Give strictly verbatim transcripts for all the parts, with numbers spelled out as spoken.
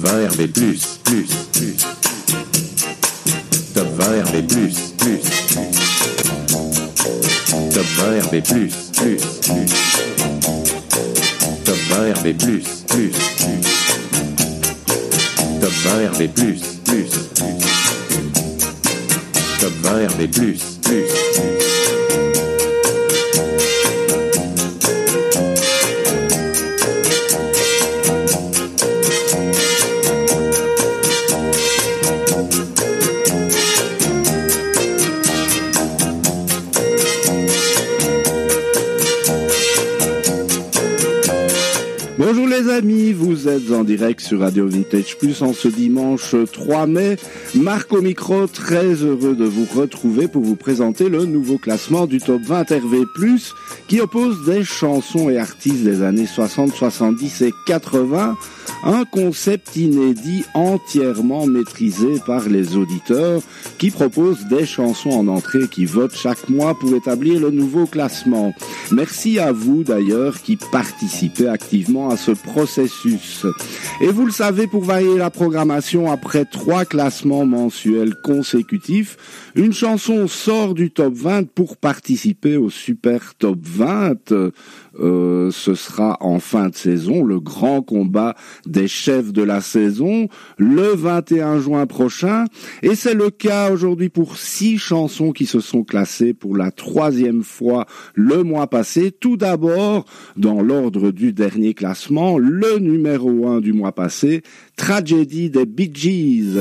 vingt R B plus, plus, plus. Top vingt R B plus, plus. Top vingt R B plus, plus, plus. Top vingt R B plus, plus, plus. Top vingt R B plus, plus, plus. Top vingt R B plus, plus, plus. Bonjour les amis, vous êtes en direct sur Radio Vintage Plus en ce dimanche trois mai. Marc au micro, très heureux de vous retrouver pour vous présenter le nouveau classement du Top vingt R V plus, qui oppose des chansons et artistes des années soixante, soixante-dix et quatre-vingts. Un concept inédit entièrement maîtrisé par les auditeurs qui proposent des chansons en entrée qui votent chaque mois pour établir le nouveau classement. Merci à vous d'ailleurs qui participez activement à ce processus. Et vous le savez, pour varier la programmation après trois classements mensuels consécutifs, une chanson sort du Top vingt pour participer au Super Top vingt. Euh, ce sera en fin de saison, le grand combat des chefs de la saison, le vingt et un juin prochain. Et c'est le cas aujourd'hui pour six chansons qui se sont classées pour la troisième fois le mois passé. Tout d'abord, dans l'ordre du dernier classement, le numéro un du mois passé, Tragedy des Bee Gees.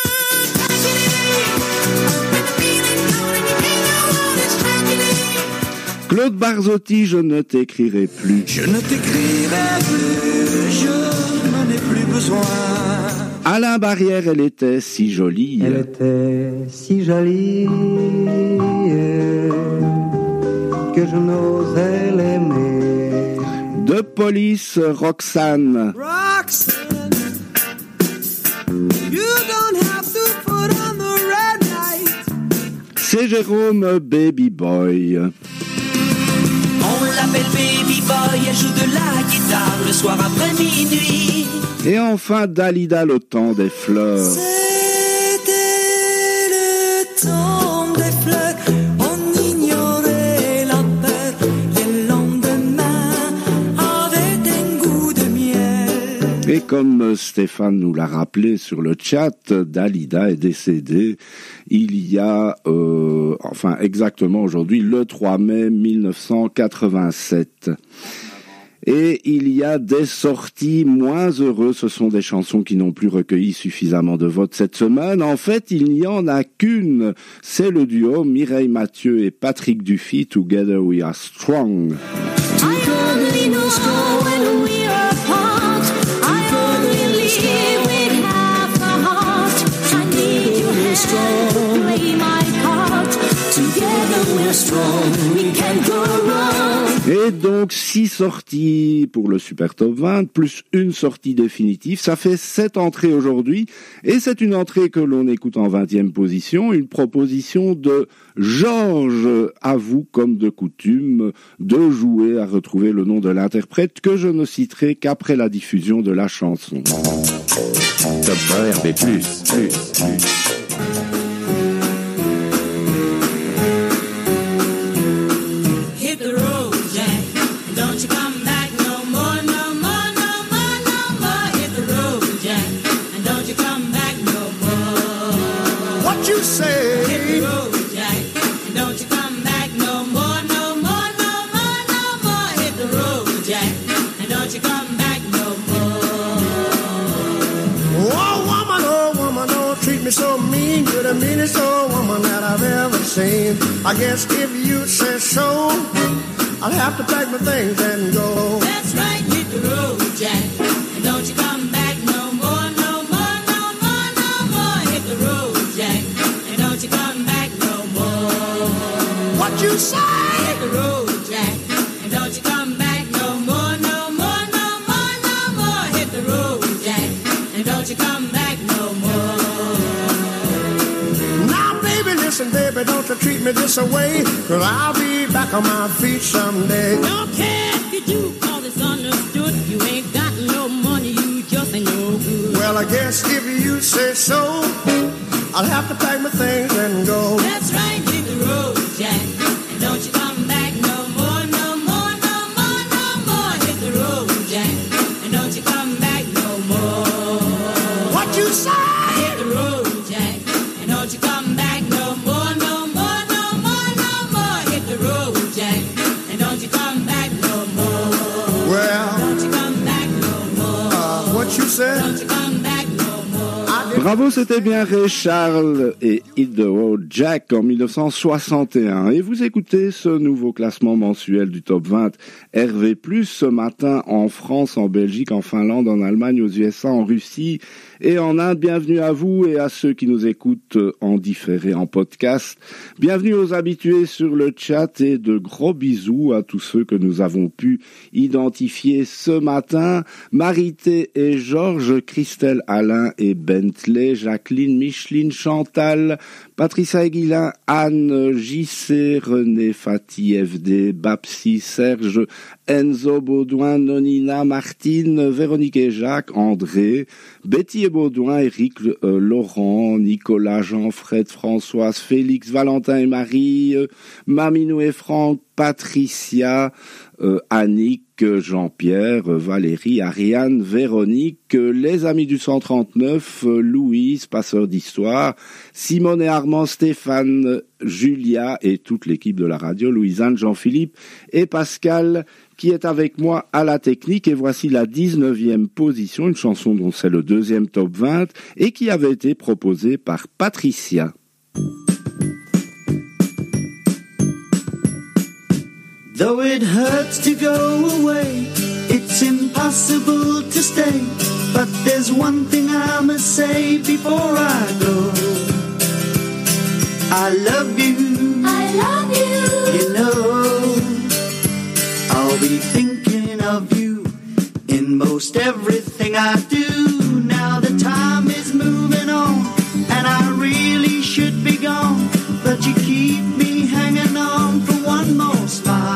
Claude Barzotti, je ne t'écrirai plus. Je ne t'écrirai plus, je n'en ai plus besoin. Alain Barrière, elle était si jolie. Elle était si jolie que je n'osais l'aimer. De Police, Roxane. Roxanne, you don't have to put on the red light. C'est Jérôme, Baby Boy. On l'appelle Baby Boy, elle joue de la guitare le soir après minuit. Et enfin Dalida, le temps des fleurs. C'était le temps des fleurs, on ignorait la peur. Les lendemains avaient un goût de miel. Et comme Stéphane nous l'a rappelé sur le chat, Dalida est décédée il y a, euh, enfin exactement aujourd'hui, le trois mai mille neuf cent quatre-vingt-sept. Et il y a des sorties moins heureuses, ce sont des chansons qui n'ont plus recueilli suffisamment de votes cette semaine. En fait, il n'y en a qu'une, c'est le duo Mireille Mathieu et Patrick Dufy, Together We Are Strong. Et donc six sorties pour le Super Top vingt, plus une sortie définitive, ça fait sept entrées aujourd'hui, et c'est une entrée que l'on écoute en vingtième position, une proposition de Georges, à vous comme de coutume de jouer à retrouver le nom de l'interprète que je ne citerai qu'après la diffusion de la chanson. Top vingt R B plus, plus, plus. So mean, you're the meanest old woman that I've ever seen. I guess if you say so, I'll have to pack my things and go. That's right, hit the road, Jack. And don't you come back no more, no more, no more, no more. Hit the road, Jack. And don't you come back no more. What you say? Hit the road, Jack. And don't you come back no more, no more, no more, no more. Hit the road, Jack. And don't you come back no more. Listen, baby, don't you treat me this away, 'cause I'll be back on my feet someday. Don't care if you do, 'cause it's understood. You ain't got no money, you just ain't no good. Well, I guess if you say so, I'll have to pack my things and go. That's right, hit the road, Jack. And don't you come back no more, no more, no more, no more. Hit the road, Jack. And don't you come back no more. What you say? Hit the road, Jack. And don't you come back no more, no more, no more, no more. Hit the road, Jack. And don't you come back no more. Well, Don't you come back no more. uh, what you said? Don't you come back no more. Bravo, c'était bien Ray Charles et Hit the Road Jack en dix-neuf cent soixante et un. Et vous écoutez ce nouveau classement mensuel du Top vingt R V plus, ce matin en France, en Belgique, en Finlande, en Allemagne, aux U S A, en Russie et en Inde. Bienvenue à vous et à ceux qui nous écoutent en différé, en podcast. Bienvenue aux habitués sur le chat et de gros bisous à tous ceux que nous avons pu identifier ce matin. Marité et Georges, Christelle, Alain et Bentley, Jacqueline, Micheline, Chantal, Patricia Aguilin, Anne, J C, René, Fatih, F D, Babsi, Serge, Enzo, Baudouin, Nonina, Martine, Véronique et Jacques, André, Betty et Baudouin, Eric, euh, Laurent, Nicolas, Jean-Fred, Françoise, Félix, Valentin et Marie, euh, Maminou et Franck, Patricia, euh, Annick, Jean-Pierre, Valérie, Ariane, Véronique, les amis du cent trente-neuf, Louise, passeur d'histoire, Simone et Armand, Stéphane, Julia et toute l'équipe de la radio, Louisanne, Jean-Philippe et Pascal qui est avec moi à la technique. Et voici la dix-neuvième position, une chanson dont c'est le deuxième top vingt et qui avait été proposée par Patricia. Though it hurts to go away, it's impossible to stay. But there's one thing I must say before I go. I love you, I love you. you know. I'll be thinking of you in most everything I do. Now the time is moving on, and I really should be gone. But you keep me hanging on for one more smile.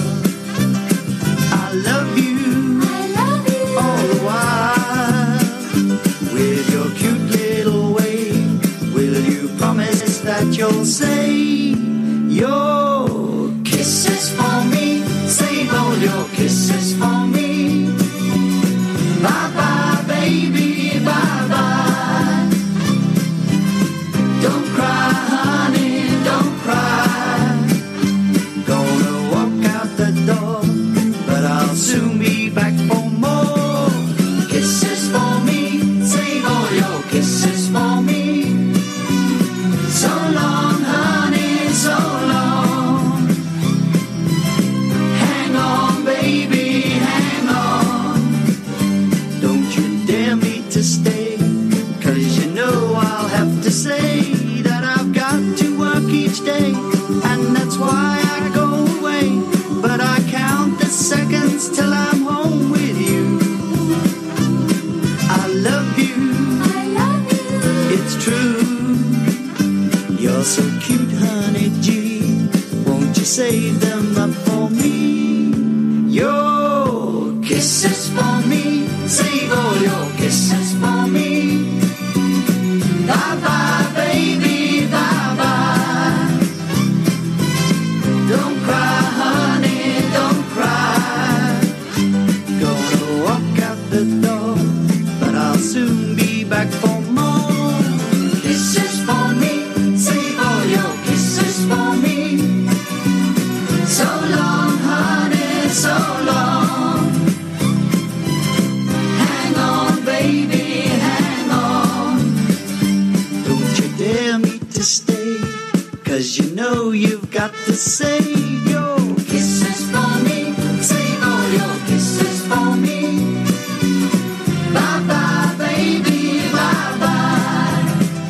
I love you, I love you. all the while. With your cute little way, will you promise that you'll save your kisses for me? Save all your kisses for me. Bye bye, baby, bye bye. Don't cry, honey, don't cry. Gonna walk out the door, but I'll soon be back for more kisses for me. Save all your kisses for me. So long, honey, so long. Hang on, baby, hang on. Don't you dare me to stay, 'cause you know I'll have to say that I've got to work each day, and that's why I go away. But I count the seconds till I'm home with you. I love you, I love you. it's true. You're so cute, honey G. Won't you save them up for me? Your kisses for me. Save all your kisses for me. Bye bye, baby, bye bye. Don't cry, honey, don't cry. Gonna walk out the door, but I'll soon be back for more kisses for me. Save all your kisses for me. So long, honey, so long. Hang on, baby, hang on. Don't you dare me to stay, 'cause you know you've got to save your kisses for me. Save all your kisses for me. Bye bye, baby, bye bye.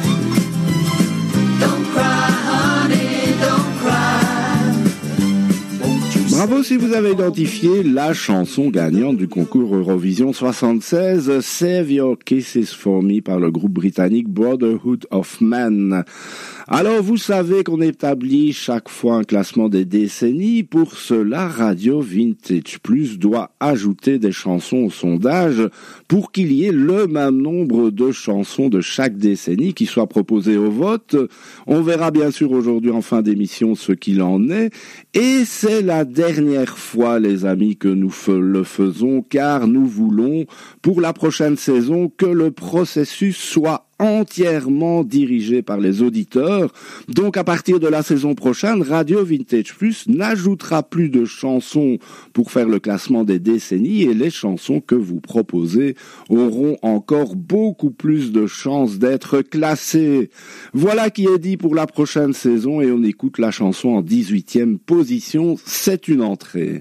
Don't cry, honey, don't cry. Won't you Bravo si vous avez identifié la chanson gagnante du concours Eurovision soixante-seize, Save Your Kisses For Me par le groupe britannique Brotherhood of Man. Alors, vous savez qu'on établit chaque fois un classement des décennies. Pour cela, Radio Vintage Plus doit ajouter des chansons au sondage pour qu'il y ait le même nombre de chansons de chaque décennie qui soient proposées au vote. On verra bien sûr aujourd'hui en fin d'émission ce qu'il en est. Et c'est la dernière fois, les amis, que nous le faisons, car nous voulons, pour la prochaine saison, que le processus soit entièrement dirigé par les auditeurs. Donc à partir de la saison prochaine, Radio Vintage Plus n'ajoutera plus de chansons pour faire le classement des décennies et les chansons que vous proposez auront encore beaucoup plus de chances d'être classées. Voilà qui est dit pour la prochaine saison et on écoute la chanson en dix-huitième position. C'est une entrée.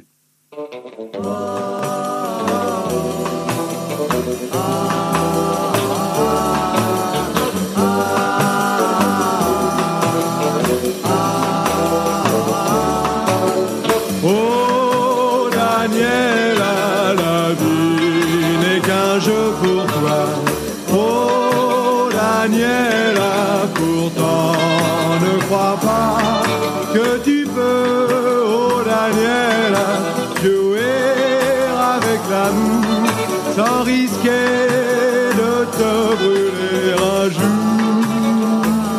Oh Daniela, la vie n'est qu'un jeu pour toi. Oh Daniela, pourtant ne crois pas que tu peux. Oh Daniela, jouer avec l'amour sans risquer de te brûler un jour.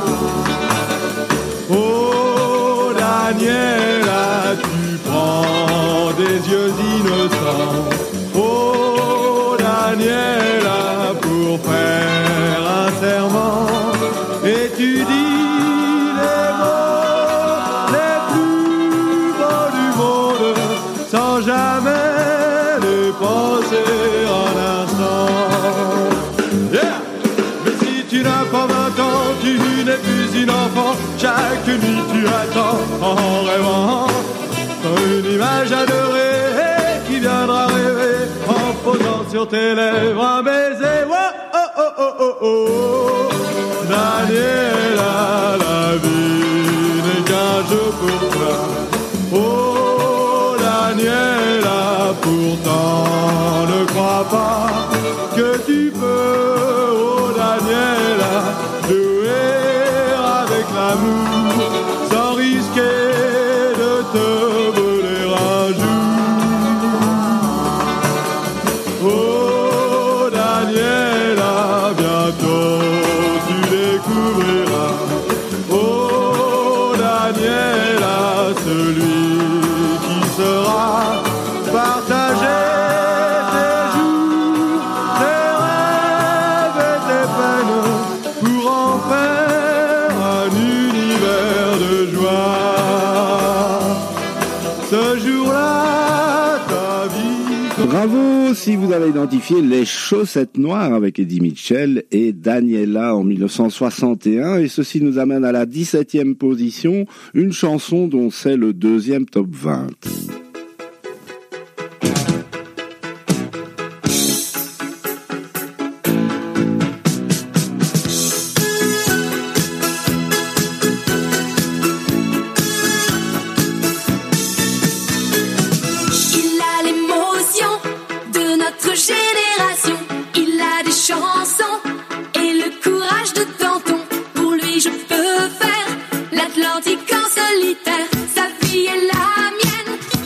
Oh Daniela, tu prends des yeux innocents. Oh Daniela, pour faire un serment, et tu dis les mots les plus beaux du monde sans jamais les penser un instant. Yeah! Mais si tu n'as pas vingt ans, tu n'es plus une enfant. Chaque nuit tu attends en rêvant une image adorée qui viendra rêver en posant sur tes lèvres un baiser. Oh oh oh oh oh oh, Daniela, la vie n'est qu'un jeu pour toi. Oh Daniela, pourtant ne crois pas que tu peux. Oh Daniela, jouer avec l'amour sans risquer de te brûler un jour. Oh Daniela, bientôt tu découvriras. Oh Daniela, celui qui sera partagé tes jours, tes rêves et tes peines pour en faire un univers de joie. Ce jour-là, ta vie... Bravo si vous avez identifié Les Chaussettes Noires avec Eddie Mitchell et Daniela en mille neuf cent soixante et un. Et ceci nous amène à la dix-septième position, une chanson dont c'est le deuxième top vingt. Il a l'émotion de notre génération. Il a des chansons et le courage de Danton. Pour lui, je peux faire l'Atlantique en solitaire. Sa vie est la mienne.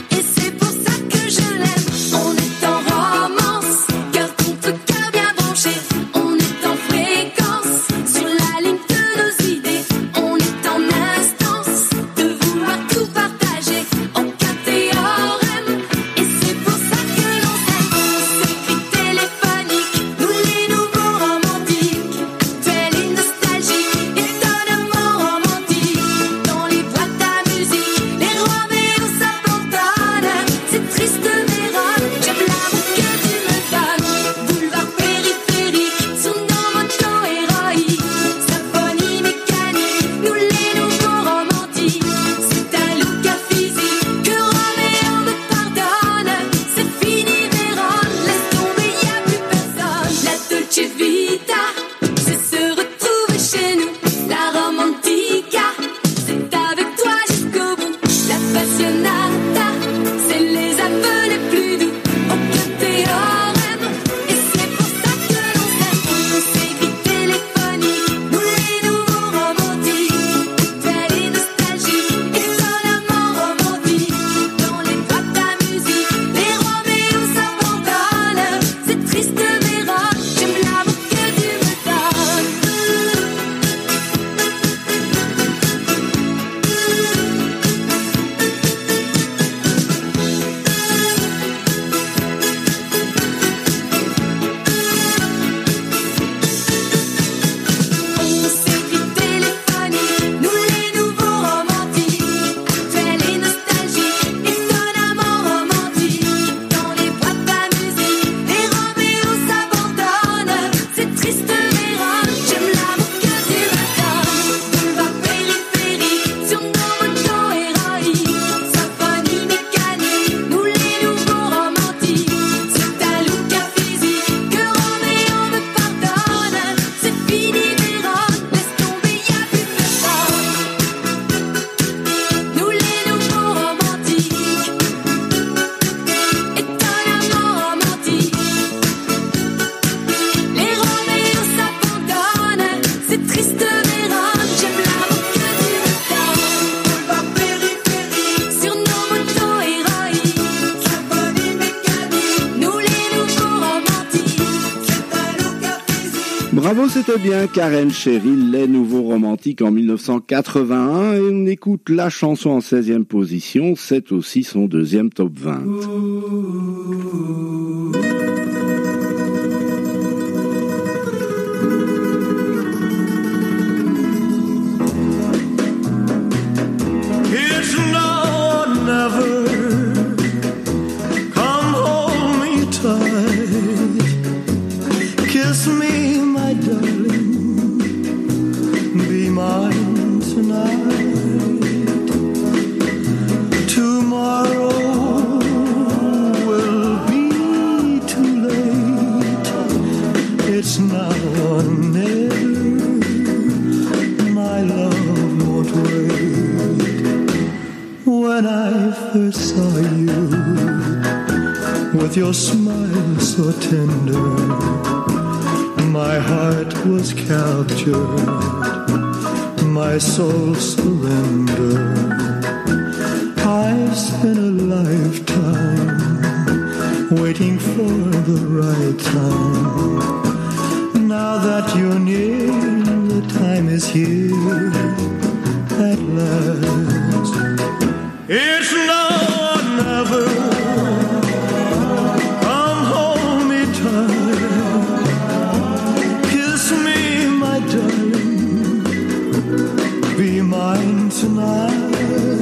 Bravo, c'était bien Karen Cheryl, les nouveaux romantiques en mille neuf cent quatre-vingt-un, et on écoute la chanson en seizième position, c'est aussi son deuxième top vingt. It's now or never. Come hold me tight. Kiss me, my darling. Be mine tonight. Tomorrow will be too late. It's now or never. My love won't wait. When I first saw you, with your smile so tender, my heart was captured, my soul surrendered. I've spent a lifetime waiting for the right time. Now that you're near, the time is here at last. It's now or never. Come hold me tight. Kiss me, my darling. Be mine tonight.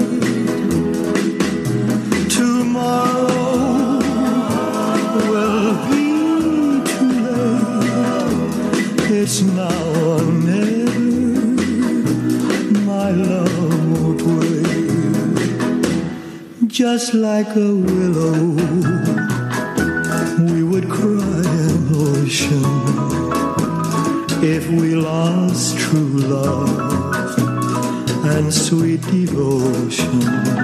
Tomorrow will be too late. It's now or never. My love won't wait. Just like a willow, we would cry an ocean if we lost true love and sweet devotion.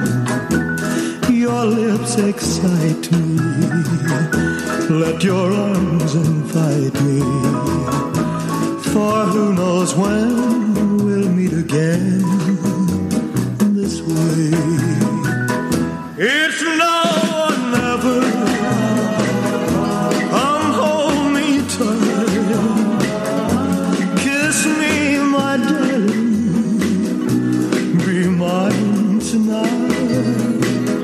Your lips excite me, let your arms invite me, for who knows when we'll meet again this way. It's now or never. Come hold me tight. Kiss me, my darling. Be mine tonight.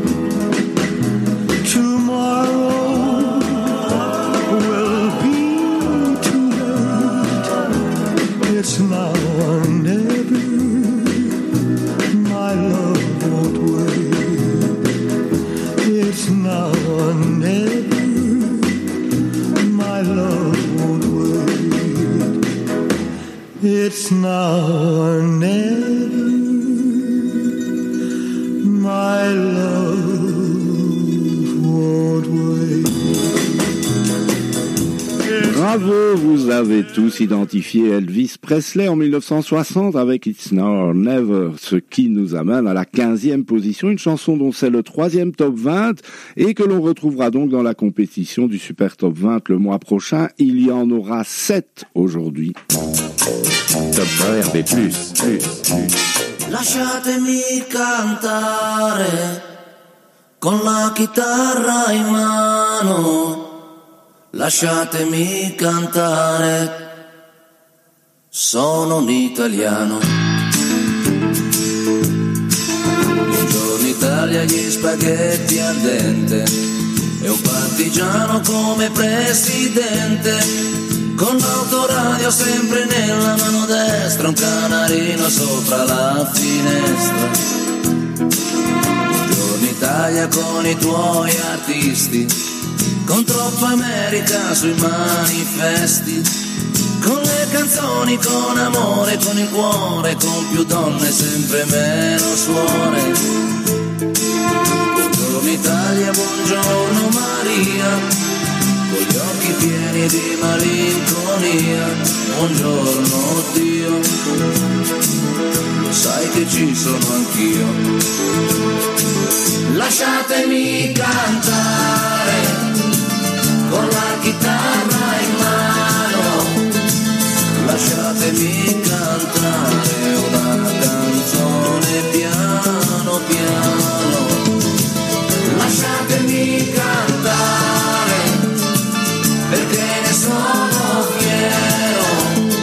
Tomorrow will be too late. It's now or never. My love won't wait. It's now or never. My love won't wait. It's now or never. My love won't wait. Bravo, vous avez tous identifié Elvis Presley en mille neuf cent soixante avec It's Now or Never, ce qui nous amène à la quinzième position, une chanson dont c'est le troisième top vingt et que l'on retrouvera donc dans la compétition du Super Top vingt le mois prochain. Il y en aura sept aujourd'hui. Top vingt R B plus, plus, plus. Lasciatemi cantare con la chitarra in mano. Lasciatemi cantare, sono un italiano. Buongiorno Italia, gli spaghetti al dente e un partigiano come presidente, con l'autoradio sempre nella mano destra, un canarino sopra la finestra. Buongiorno Italia con i tuoi artisti, con troppa America sui manifesti, con le canzoni, con amore, con il cuore, con più donne, sempre meno suore. Buongiorno Italia, buongiorno Maria, con gli occhi pieni di malinconia. Buongiorno Dio, sai che ci sono anch'io. Lasciatemi cantare con la chitarra in mano, lasciatemi cantare una canzone piano piano, lasciatemi cantare perché ne sono fiero,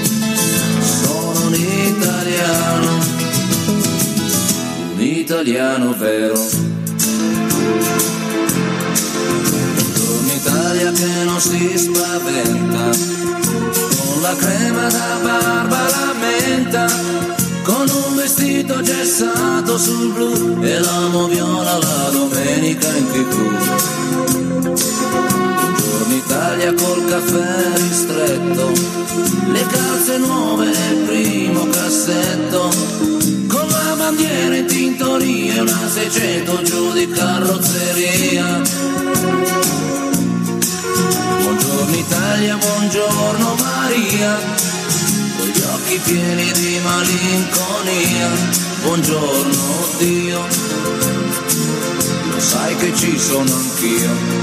un italiano vero. Buongiorno Italia che non si spaventa, con la crema da barba la menta, con un vestito gessato sul blu e l'amo viola la domenica in tivù. Buongiorno Italia col caffè ristretto, le calze nuove nel primo cassetto, con la bandiera in tintoria e una seicento giù di carrozzeria. Buongiorno Italia, buongiorno Maria, con gli occhi pieni di malinconia. Buongiorno Dio, lo sai che ci sono anch'io.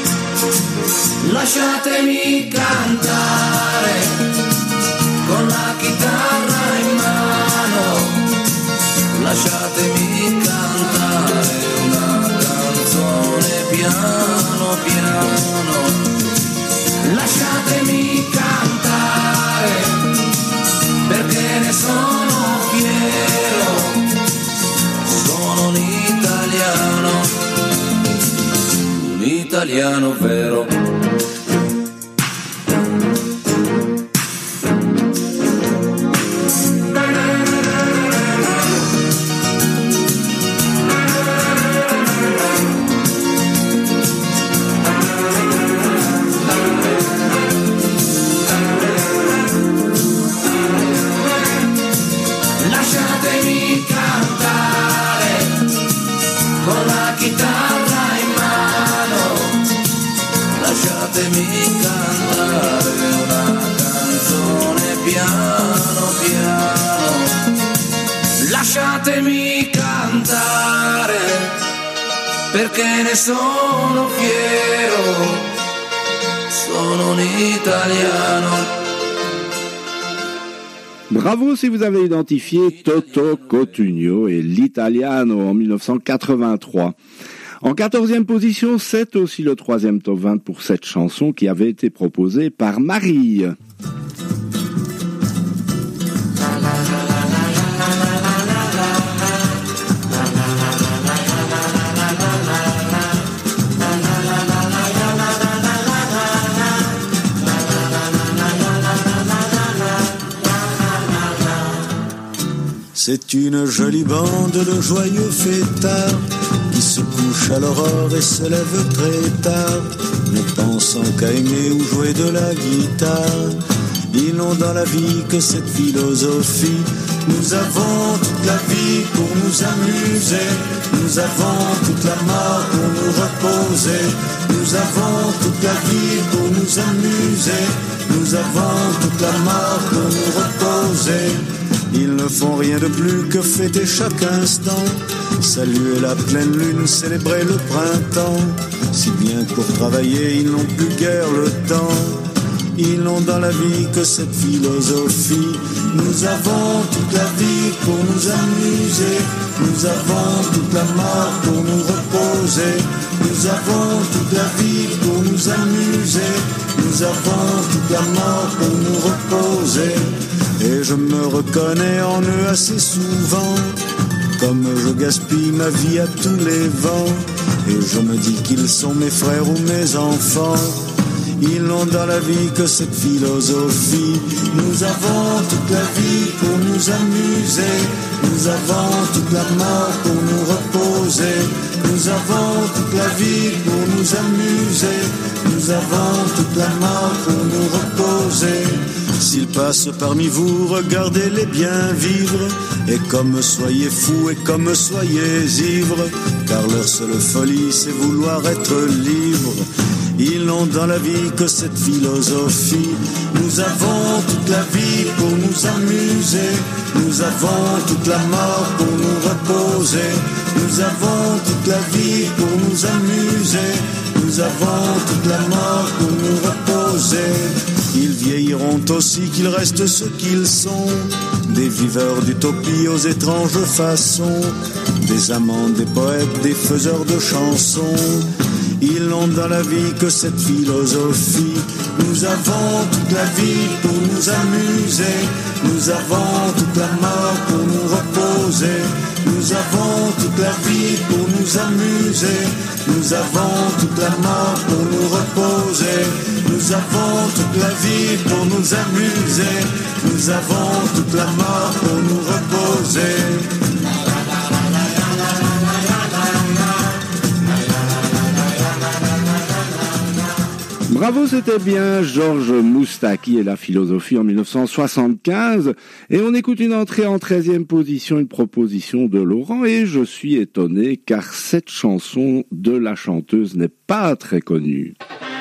Lasciatemi cantare con la chitarra in mano, lasciatemi cantare una canzone piano piano, lasciatemi cantare perché ne sono fiero, sono un italiano, un italiano vero. Lasciatemi cantare perché ne sono fiero, sono un italiano. Bravo si vous avez identifié Toto Cotugno et l'Italiano en dix-neuf cent quatre-vingt-trois. En quatorzième position, c'est aussi le troisième top vingt pour cette chanson qui avait été proposée par Marie. C'est une jolie bande de joyeux fêtards qui se couchent à l'aurore et se lèvent très tard, ne pensant qu'à aimer ou jouer de la guitare. Ils n'ont dans la vie que cette philosophie: nous avons toute la vie pour nous amuser, nous avons toute la mort pour nous reposer, nous avons toute la vie pour nous amuser, nous avons toute la mort pour nous reposer. Ils ne font rien de plus que fêter chaque instant, saluer la pleine lune, célébrer le printemps, si bien que pour travailler ils n'ont plus guère le temps. Ils n'ont dans la vie que cette philosophie: nous avons toute la vie pour nous amuser, nous avons toute la mort pour nous reposer, nous avons toute la vie pour nous amuser, nous avons toute la mort pour nous reposer. Et je me reconnais en eux assez souvent, comme je gaspille ma vie à tous les vents, et je me dis qu'ils sont mes frères ou mes enfants. Ils n'ont dans la vie que cette philosophie: nous avons toute la vie pour nous amuser, nous avons toute la mort pour nous reposer, nous avons toute la vie pour nous amuser, nous avons toute la mort pour nous reposer. S'ils passent parmi vous, regardez-les bien vivre, et comme soyez fous et comme soyez ivres, car leur seule folie c'est vouloir être libre. Ils n'ont dans la vie que cette philosophie: nous avons toute la vie pour nous amuser, nous avons toute la mort pour nous reposer, nous avons toute la vie pour nous amuser, nous avons toute la mort pour nous reposer. Ils vieilliront aussi qu'ils restent ce qu'ils sont, des viveurs d'utopie aux étranges façons, des amants, des poètes, des faiseurs de chansons. Ils n'ont dans la vie que cette philosophie: nous avons toute la vie pour nous amuser, nous avons toute la mort pour nous reposer, nous Nous avons toute la vie pour nous amuser. Nous avons toute la mort pour nous reposer. Nous avons toute la vie pour nous amuser. Nous avons toute la mort pour nous reposer. Bravo, c'était bien Georges Moustaki et la philosophie en mille neuf cent soixante-quinze. Et on écoute une entrée en treizième position, une proposition de Laurent. Et je suis étonné car cette chanson de la chanteuse n'est pas très connue.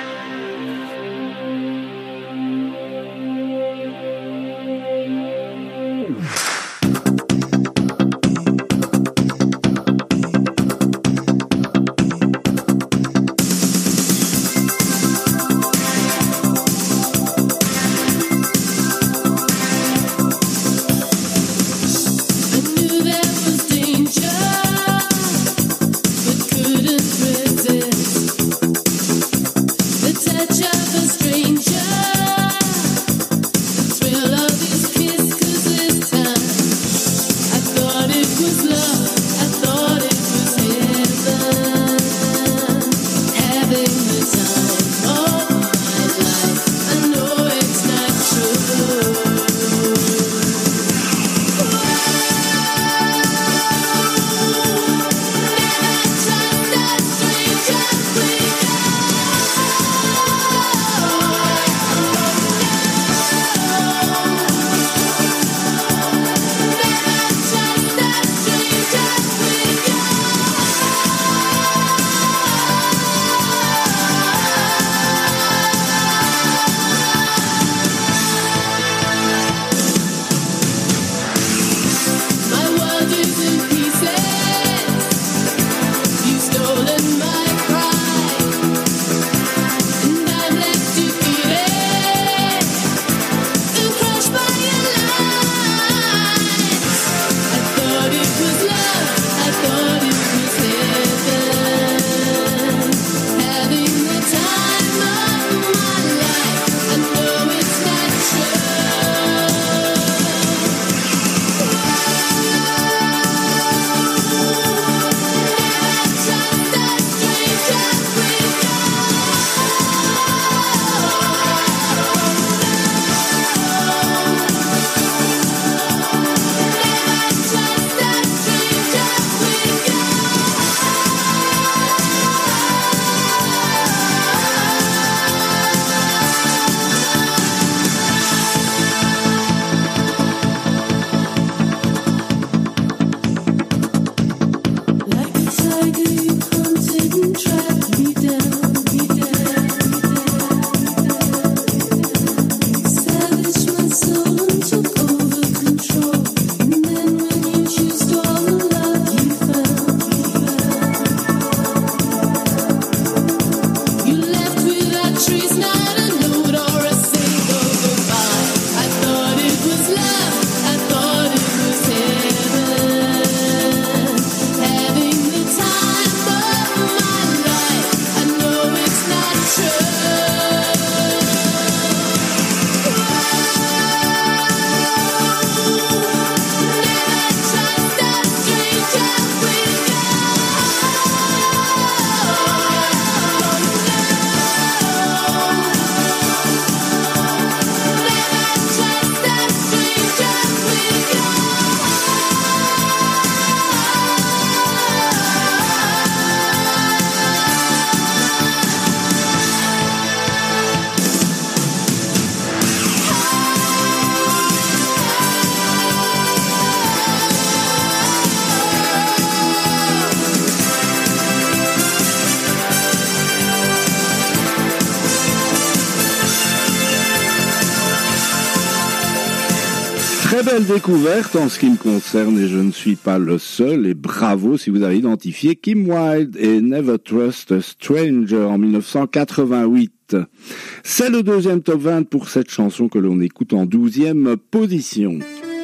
Très belle découverte en ce qui me concerne et je ne suis pas le seul et bravo si vous avez identifié Kim Wilde et Never Trust a Stranger en mille neuf cent quatre-vingt-huit. C'est le deuxième top vingt pour cette chanson que l'on écoute en douzième position.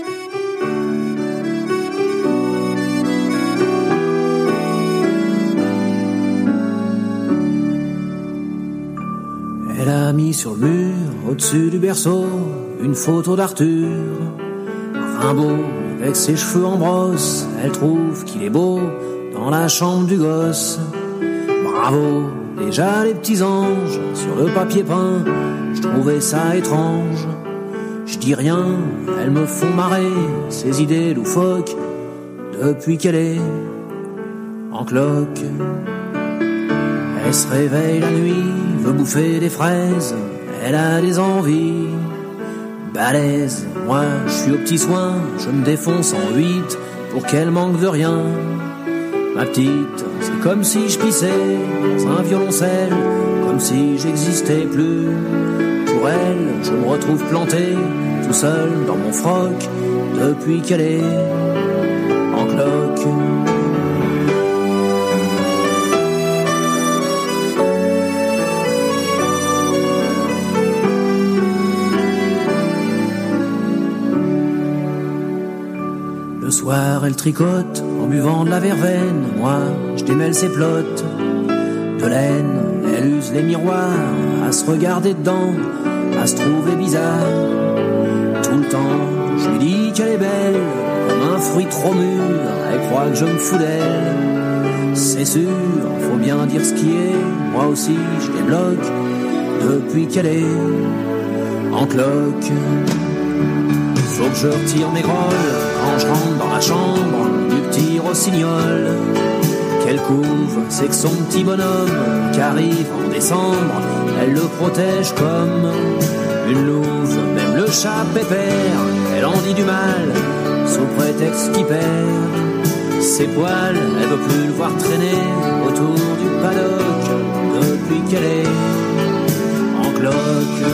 Elle a mis sur le mur, au-dessus du berceau, une photo d'Arthur. Rimbaud, avec ses cheveux en brosse, elle trouve qu'il est beau dans la chambre du gosse. Bravo, déjà les petits anges sur le papier peint, je trouvais ça étrange. Je dis rien, elles me font marrer, ces idées loufoques, depuis qu'elle est en cloque. Elle se réveille la nuit, veut bouffer des fraises, elle a des envies balèzes. Moi, je suis au petit soin, je me défonce en huit pour qu'elle manque de rien. Ma petite, c'est comme si je pissais dans un violoncelle, comme si j'existais plus. Pour elle, je me retrouve planté, tout seul dans mon froc, depuis qu'elle est en cloque. Le soir, elle tricote en buvant de la verveine. Moi, je démêle ses plottes de laine. Elle use les miroirs à se regarder dedans, à se trouver bizarre. Tout le temps, je lui dis qu'elle est belle, comme un fruit trop mûr. Elle croit que je me fous d'elle. C'est sûr, faut bien dire ce qui est. Moi aussi, je débloque depuis qu'elle est en cloque. Faut que je retire mes grolles quand je rentre dans la chambre du petit rossignol. Qu'elle couve, c'est que son petit bonhomme qui arrive en décembre, elle le protège comme une louve. Même le chat pépère, elle en dit du mal sous prétexte qu'il perd ses poils. Elle veut plus le voir traîner autour du paddock depuis qu'elle est en cloque.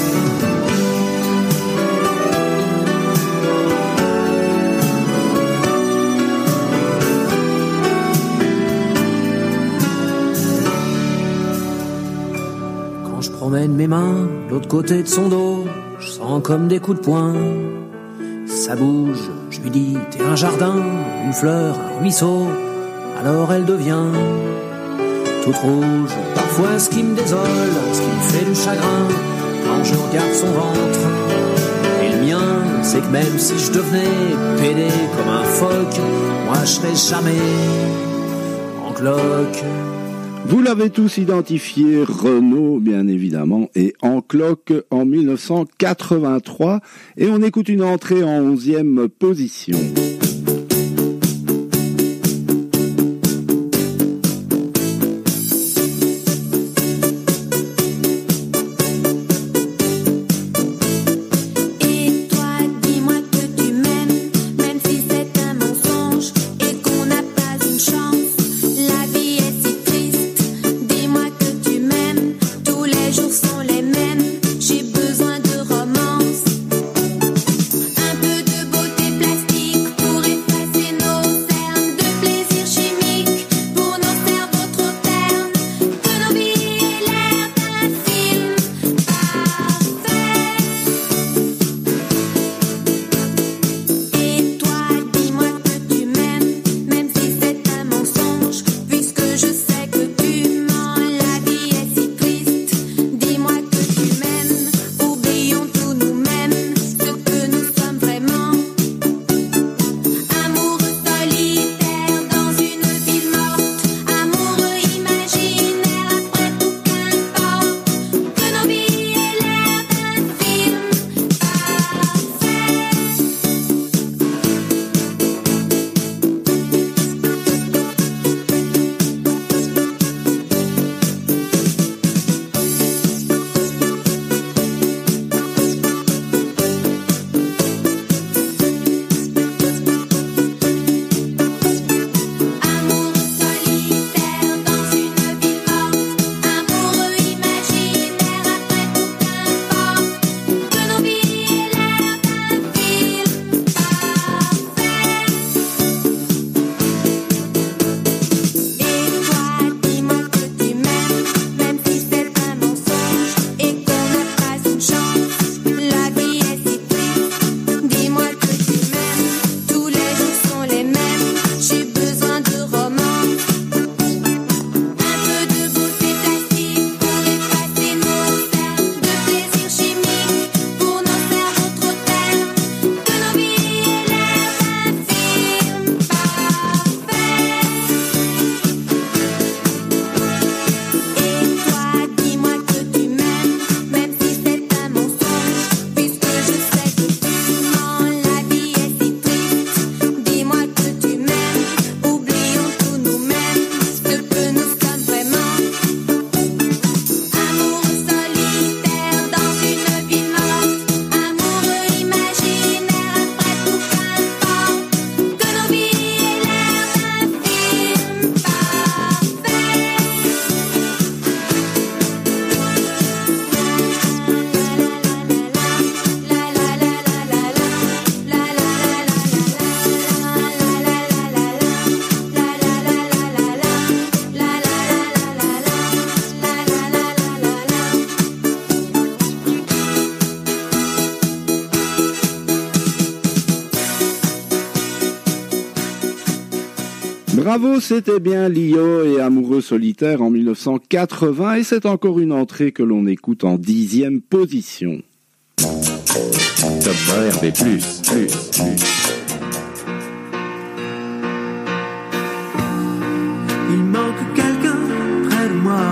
Promène mes mains de l'autre côté de son dos, je sens comme des coups de poing. Ça bouge, je lui dis t'es un jardin, une fleur, un ruisseau. Alors elle devient toute rouge. Parfois ce qui me désole, ce qui me fait du chagrin, quand je regarde son ventre et le mien, c'est que même si je devenais pédé comme un phoque, moi je serais jamais en cloque. Vous l'avez tous identifié, Renaud, bien évidemment, et En Cloque en mille neuf cent quatre-vingt-trois. Et on écoute une entrée en onzième position. Pour Bravo, c'était bien Lio et Amoureux solitaire en mille neuf cent quatre-vingts et c'est encore une entrée que l'on écoute en dixième position. Top vingt R B plus, plus, plus. Il manque quelqu'un près de moi.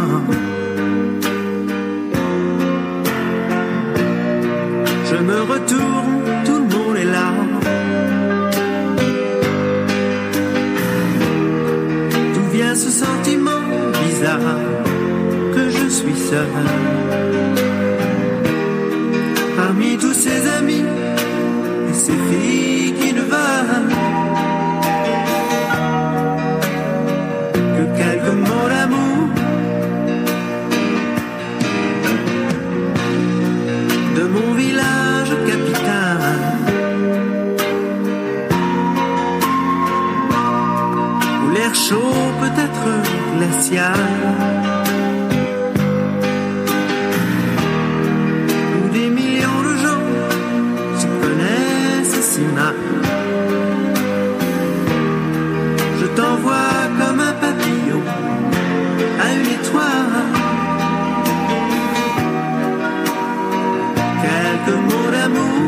Je me retourne, tout le monde est là. D'où vient ce sentiment bizarre que je suis seul parmi tous ces amis et ces filles qui ne veulent que quelques mots d'amour, de mon village capital, où l'air chaud peut être glacial, où des millions de gens se connaissent si mal. Je t'envoie comme un papillon à une étoile, quelques mots d'amour.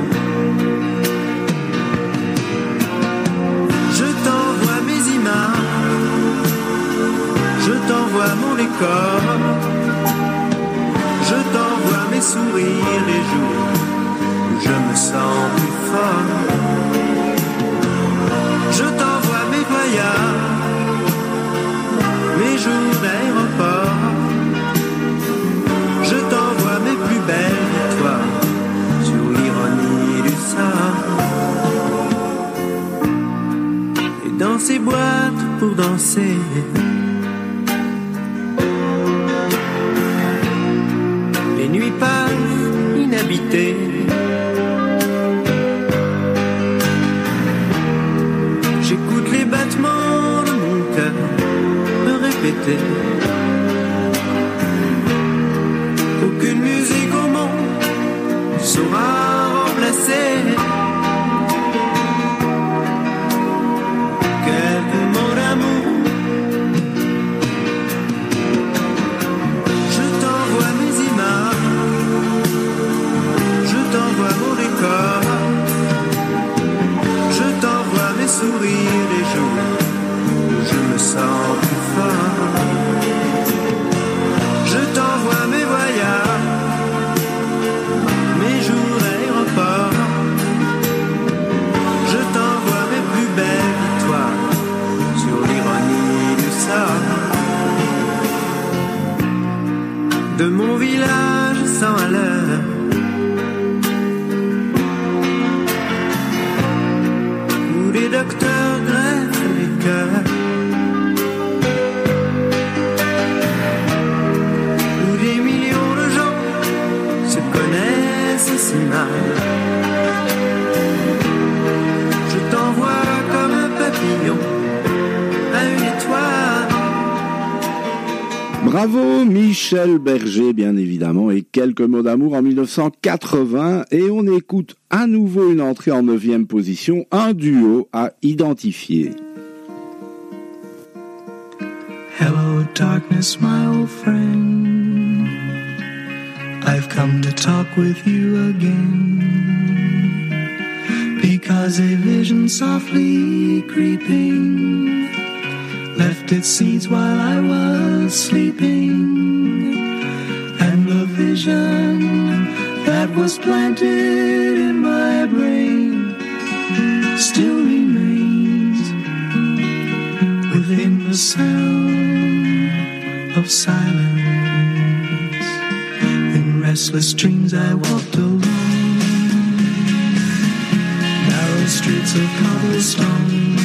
Je t'envoie mes images, je t'envoie mon décor, je t'envoie mes sourires les jours où je me sens plus fort. Je t'envoie mes voyages, mes jours d'aéroport, je t'envoie mes plus belles victoires sur l'ironie du sort. Et dans ces boîtes pour danser, les nuits passent inhabitées. J'écoute les battements de mon cœur me répéter qu'aucune musique au monde saura remplacer quelques mots d'amour. Je t'envoie mes images, je t'envoie mon décor, je t'envoie mes sourires les jours où je me sens plus fort. Je t'envoie mes voyages, mes jours d'aéroport, je t'envoie mes plus belles victoires sur l'ironie du sort. De mon village sans à l'heure, où les docteurs greffent les cœurs, où des millions de gens se connaissent si mal. Je t'envoie comme un papillon à une étoile. Bravo Michel Berger, bien évidemment, et quelques mots d'amour en mille neuf cent quatre-vingts. Et on écoute à nouveau une entrée en neuvième position, un duo à identifier. Hello, darkness, my old friend. I've come to talk with you again. Because a vision softly creeping left its seeds while I was sleeping. And the vision that was planted in my brain still remains within the sound of silence. In restless dreams I walked alone, narrow streets of cobblestone,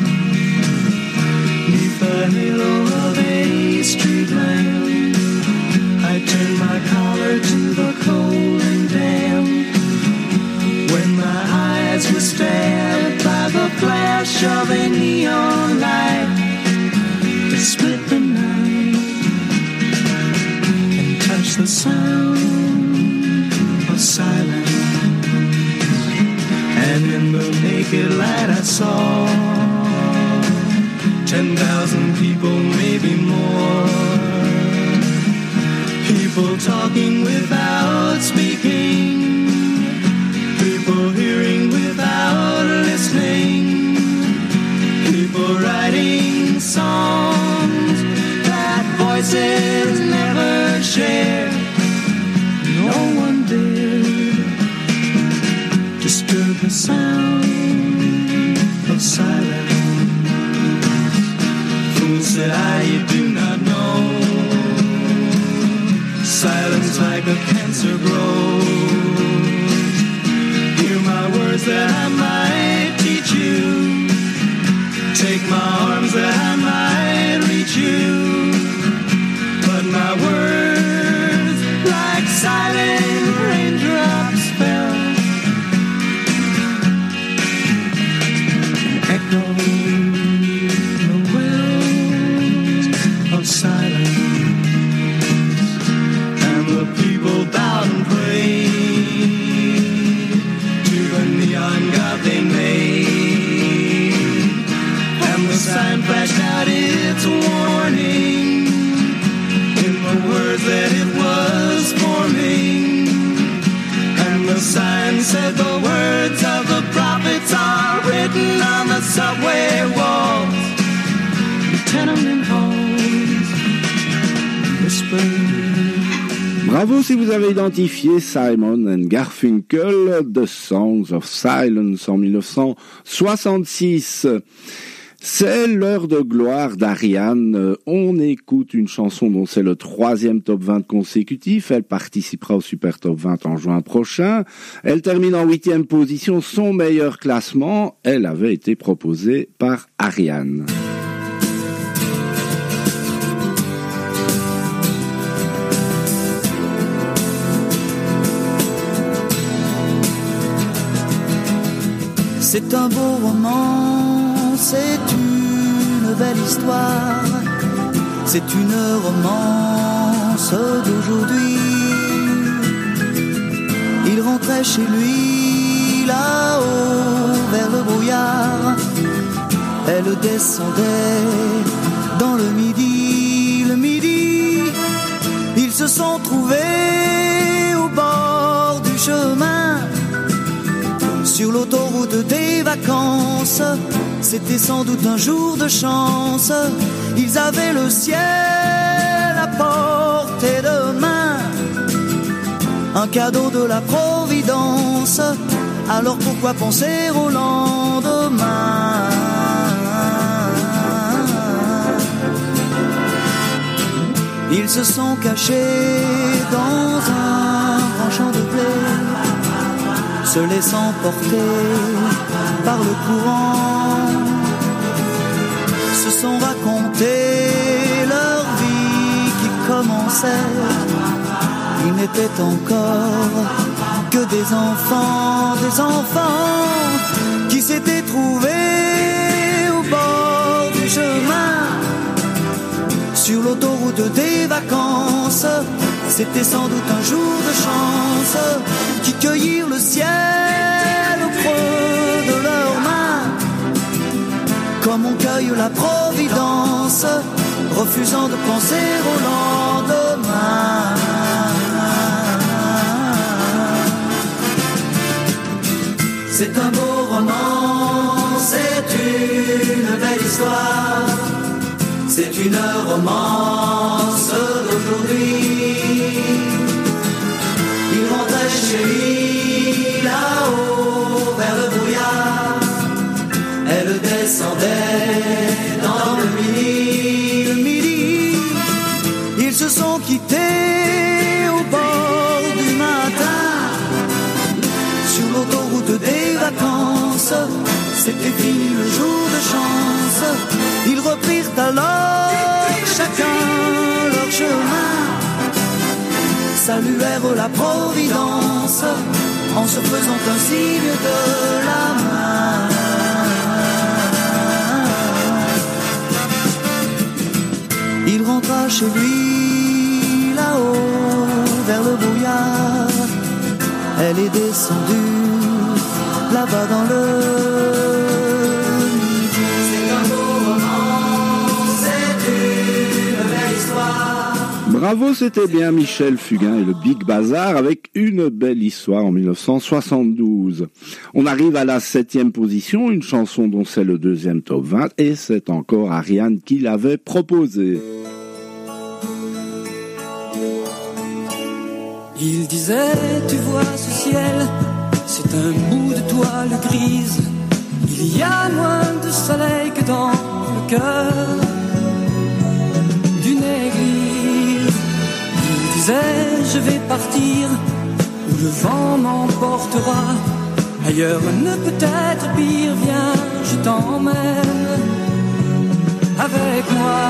neath the halo of a street lamp. I turned my collar to the cold and damp, when my eyes were stabbed by the flash of a neon light that split the night and touched the sound of silence. And in the naked light I saw ten thousand people, maybe more. People talking without speaking, people hearing without listening, people writing songs that voices never share. No one dared disturb the sound of silence. Fool said I, you do not know. Silence like a cancer grows. Hear my words that I might teach you. Take my arms that I might reach you. But my words like silent raindrops fell. Echoing the wells of silence. People bowed and prayed to the neon god they made, and the sign flashed out its warning in the words that it was forming. And the sign said the words of the prophets are written on the subway walls, the tenement halls, whispered. Bravo si vous avez identifié Simon and Garfunkel, The Songs of Silence en dix-neuf cent soixante-six. C'est l'heure de gloire d'Ariane. On écoute une chanson dont c'est le troisième top vingt consécutif. Elle participera au Super Top vingt en juin prochain. Elle termine en huitième position. Son meilleur classement, elle avait été proposée par Ariane. C'est un beau roman, c'est une belle histoire, c'est une romance d'aujourd'hui. Il rentrait chez lui là-haut vers le brouillard, elle descendait dans le midi, le midi. Ils se sont trouvés au bord du chemin, sur l'autoroute des vacances. C'était sans doute un jour de chance. Ils avaient le ciel à portée de main, un cadeau de la Providence. Alors pourquoi penser au lendemain? Ils se sont cachés dans un grand champ de blé, se laissant porter par le courant, se sont raconté leur vie qui commençait. Ils n'étaient encore que des enfants, des enfants qui s'étaient trouvés au bord du chemin, sur l'autoroute des vacances. C'était sans doute un jour de chance, qui cueillirent le ciel au creux de leurs mains, comme on cueille la Providence, refusant de penser au lendemain. C'est un beau roman, c'est une belle histoire, c'est une romance d'aujourd'hui. Il rentrait chez lui là-haut vers le brouillard, elle descendait dans le midi, le midi. Ils se sont quittés au bord du matin, sur l'autoroute des vacances. C'était fini le jour de chance. Ils reprirent alors chacun leur chemin, saluèrent la Providence en se faisant un signe de la main. Il rentra chez lui là-haut vers le brouillard, elle est descendue là-bas dans le midi. C'est un beau roman, Bravo, c'était bien Michel Fugain et le Big Bazar avec une belle histoire en mille neuf cent soixante-douze. On arrive à la septième position, une chanson dont c'est le deuxième top vingt et c'est encore Ariane qui l'avait proposée. Il disait, tu vois ce ciel, c'est un bout de toile grise. Il y a moins de soleil que dans le cœur d'une église. Il disait, je vais partir où le vent m'emportera. Ailleurs ne peut être pire, viens, je t'emmène avec moi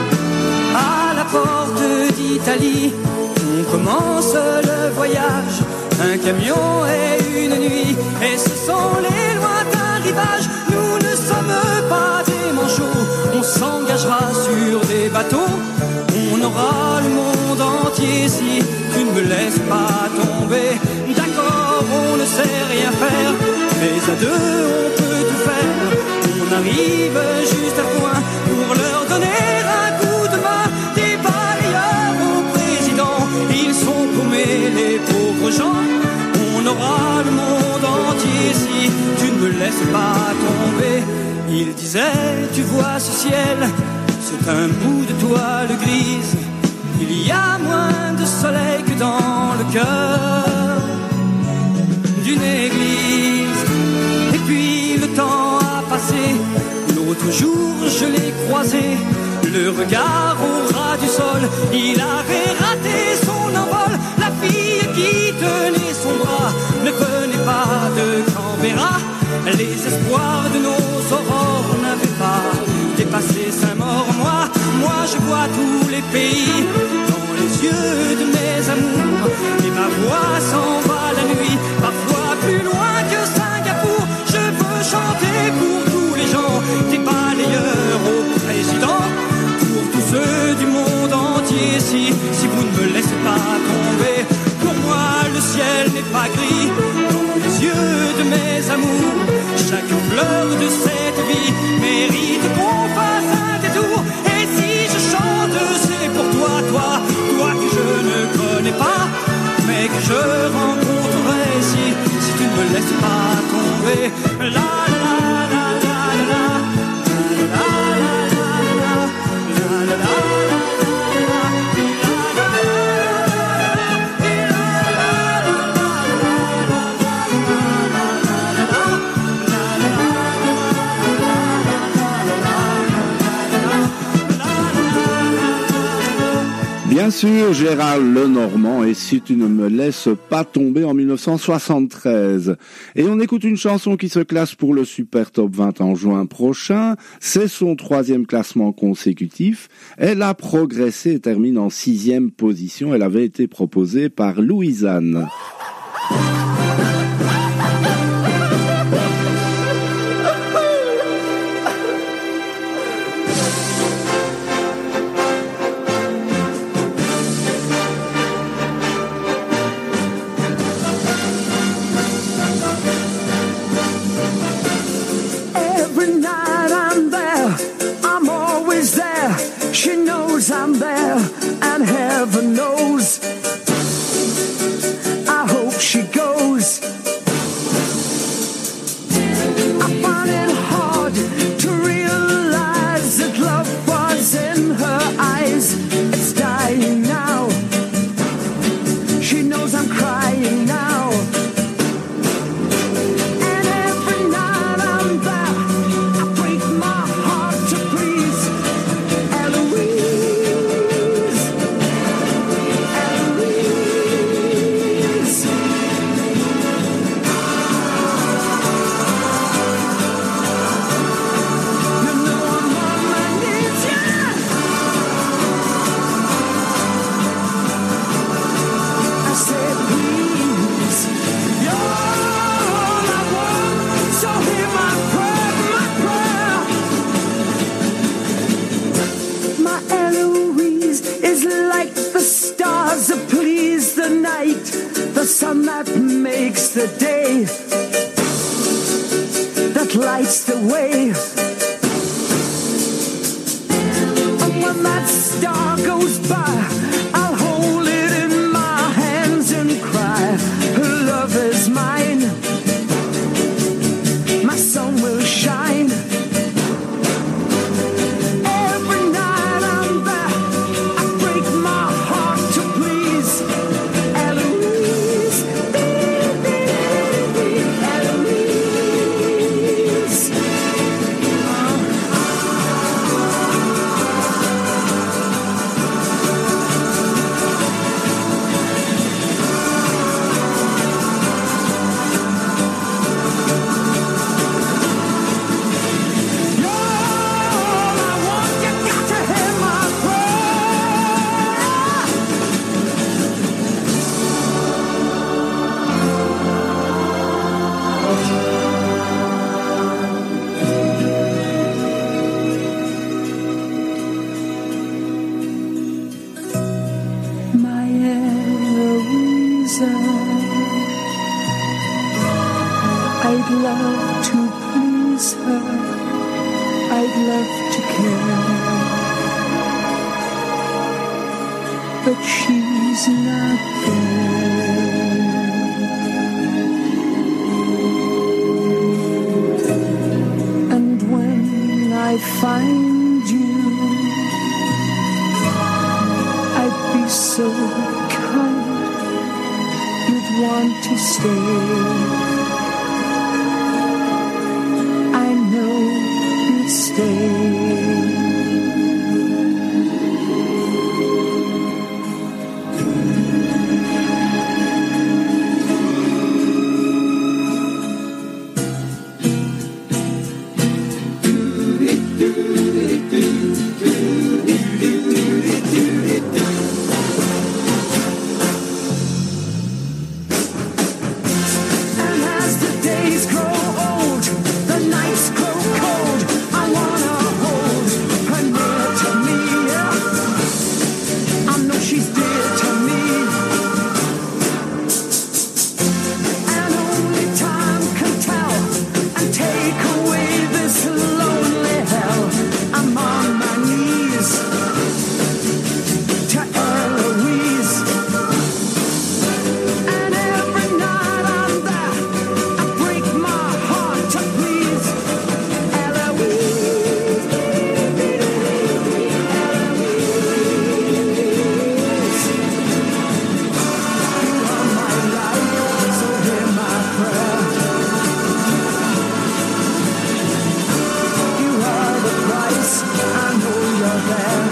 à la porte d'Italie. On commence le voyage, un camion et une nuit, et ce sont les lointains rivages. Nous ne sommes pas des manchots, on s'engagera sur des bateaux. On aura le monde entier si tu ne me laisses pas tomber. D'accord, on ne sait rien faire, mais à deux on peut tout faire. On arrive juste à point pour leur donner un coup de main. Des balayeurs au président, ils sont paumés les pauvres gens. On aura le monde entier si tu ne me laisses pas tomber. Il disait, tu vois ce ciel, c'est un bout de toile grise. Il y a moins de soleil que dans le cœur d'une église. Et puis le temps a passé, l'autre jour je l'ai croisé, le regard au ras du sol, il avait raté son envol. La fille qui tenait son bras ne venait pas de Canberra. Les espoirs de nos aurores n'avaient pas dépassé Saint-Maur. Moi, moi je vois tous les pays dans les yeux de mes amours, et ma voix s'en va la nuit, parfois plus loin que Singapour. Je veux chanter pour tous les gens, des balayeurs au président, pour tous ceux du monde entier. Si, si vous ne me laissez pas tomber, pour moi le ciel n'est pas gris. Dans les yeux de mes amours, chaque fleur de cette vie mérite qu'on fasse un détour. Et si je chante, c'est pour toi, toi, toi que je ne connais pas, mais que je rencontrerai si, si tu ne me laisses pas tomber. La la la la la la. Bien sûr, Gérald Lenormand et Si tu ne me laisses pas tomber en mille neuf cent soixante-treize. Et on écoute une chanson qui se classe pour le Super Top vingt en juin prochain. C'est son troisième classement consécutif. Elle a progressé et termine en sixième position. Elle avait été proposée par Louisanne. I'm there, and heaven knows I hope she goes. I find it hard to realize that love was in her eyes. It's dying now. She knows I'm crying now. And every night I'm there, I break my heart to please Eloise. The sun that makes the day, that lights the way. And when when that star goes by, I'll hold it in my hands and cry, her love is mine, my sun will shine. Every night I'm there, I break my heart to please Eloise, Eloise. My Eloisa, I'd love to please her, I'd love to care, but she's not there. And when I find you, I'd be so kind, you'd want to stay. I know you'd stay. And as the days grow old, the nights grow cold, I wanna hold her near to me, yeah. I know she's dear to me, and only time can tell and take away this lonely hell. I'm on my knees to Eloise, and every night I'm there, I break my heart to please Eloise, Eloise. You are my life, so hear my prayer. You are the price, I know you're there.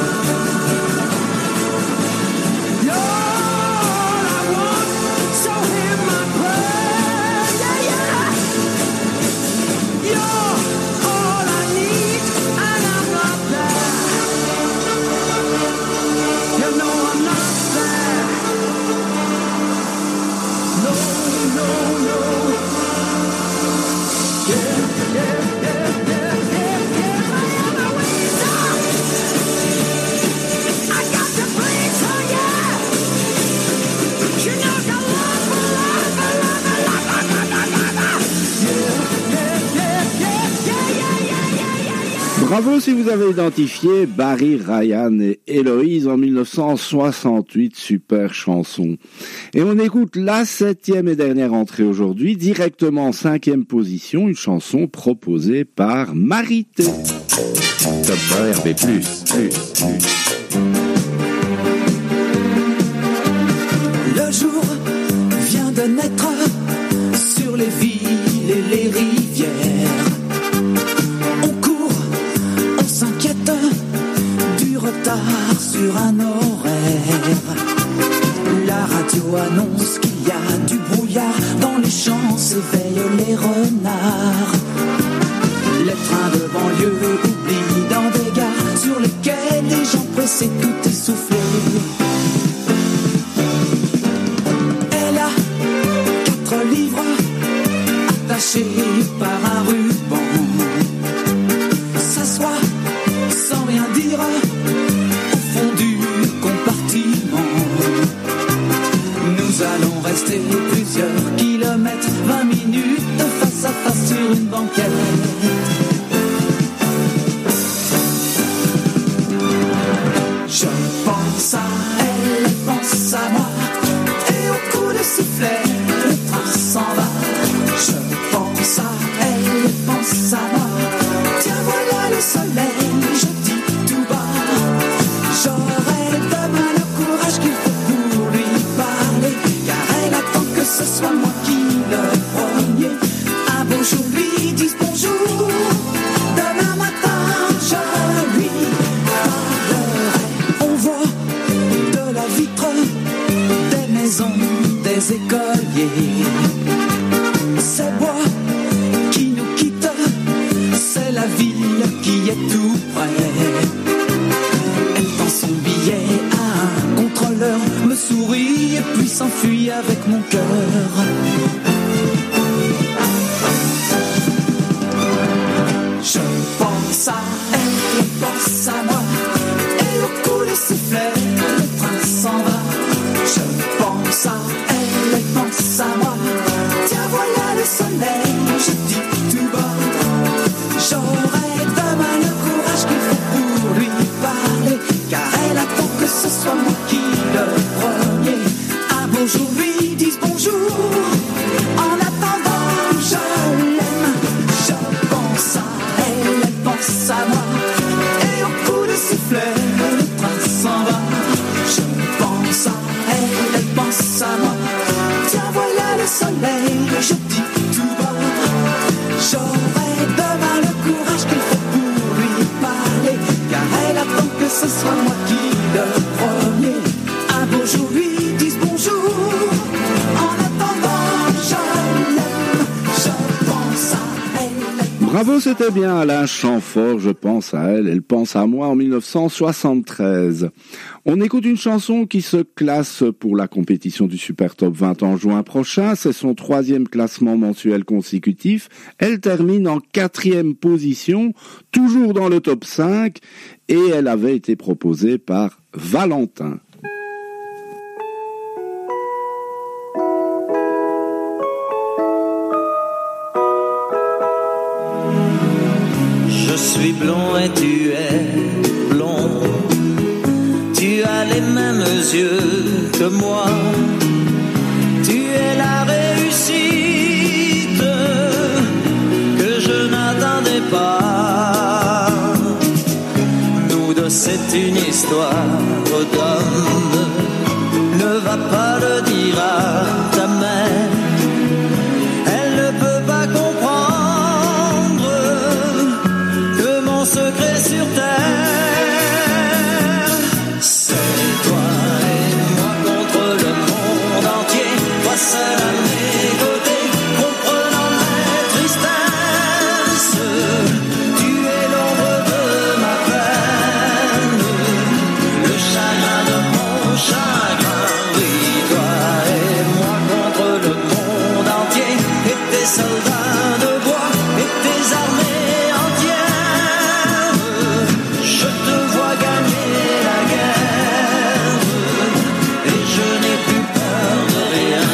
You're all I want, so hear my prayer. Yeah, yeah. You're all I need, and I'm not there. You know I'm not there. No, no, no. Yeah, yeah, yeah, yeah, yeah, yeah. My Eloisa, I got to please her, yeah. She knows I love her, love her, love her, love her, love her, love her. Yeah, yeah, yeah, yeah, yeah, yeah, yeah, yeah, yeah. Bravo si vous avez identifié Barry, Ryan et Héloïse en mille neuf cent soixante-huit, super chanson. Et on écoute la septième et dernière entrée aujourd'hui, directement en cinquième position, une chanson proposée par Marité. Top un R B plus, plus, plus. Le jour vient de naître sur les villes et les rivières. On court, on s'inquiète du retard sur un horaire. La radio annonce qu'il y a du brouillard, dans les champs s'éveillent les renards. Les trains de banlieue oublient dans des gares, sur les quais des gens pressés, tout essoufflé. Elle a quatre livres attachés par un ruban, s'assoit sans rien dire au fond du compartiment. Nous allons rester plusieurs kilomètres, vingt minutes face à face sur une banquette. maison des écoliers. Ces bois qui nous quittent, c'est la ville qui est tout près. Elle tend son billet à un contrôleur, me sourit et puis s'enfuit avec mon cœur. Je pense à elle, elle pense à moi, et au coup de sifflet, le train s'en va. Je pense à elle, elle pense à moi, tiens voilà le soleil, je dis tout bas. J'aurai demain le courage qu'il faut pour lui parler, car elle attend que ce soit moi qui le premier. Un bonjour lui dise bonjour, en attendant je l'aime. Je pense à elle, elle pense à moi, et au coup de sifflet le train s'en va. Je pense à elle, elle pense à moi, tiens voilà le soleil, je dis tout bas. J'aurai demain le courage qu'il faut pour lui parler, car elle attend que ce soit moi qui le premier. Un beau jour lui dise bonjour, en attendant je l'aime. Je pense à elle, elle. Bravo, c'était bien Alain Chamfort, je pense à elle, elle pense à moi en mille neuf cent soixante-treize. On écoute une chanson qui se classe pour la compétition du Super Top vingt en juin prochain. C'est son troisième classement mensuel consécutif. Elle termine en quatrième position, toujours dans le top cinq, et elle avait été proposée par Valentin. Je suis blond et tu es blond. Tu as les mêmes yeux que moi. Tu es la réussite que je n'attendais pas. Nous deux, c'est une histoire d'homme. Ne va pas le dire à ta mère. Elle ne peut pas comprendre que mon secret sur terre. Seul à mes côtés, comprenant mes tristesses. Tu es l'ombre de ma peine, le chagrin de mon chagrin. Oui, toi et moi contre le monde entier, et tes soldats de bois, et tes armées entières. Je te vois gagner la guerre, et je n'ai plus peur de rien.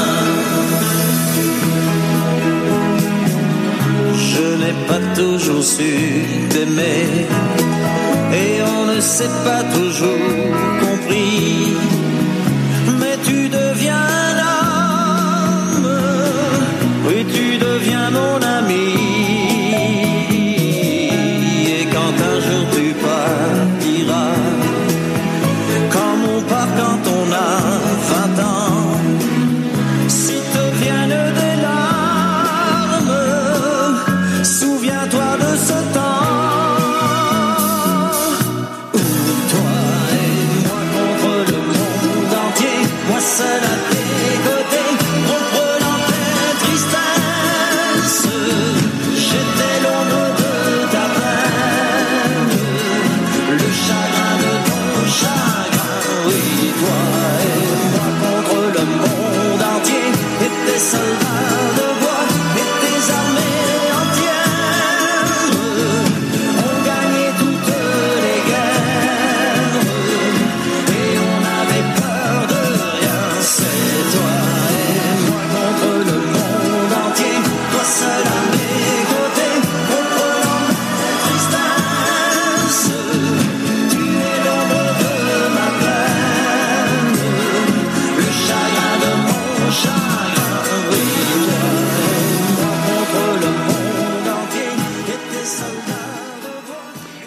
Je n'ai pas toujours su t'aimer, et on ne s'est pas toujours compris. Mais tu deviens un homme, oui tu deviens mon ami. Et quand un jour tu partiras, comme on part quand on a vingt ans, si te viennent des larmes, souviens-toi de ce temps où toi et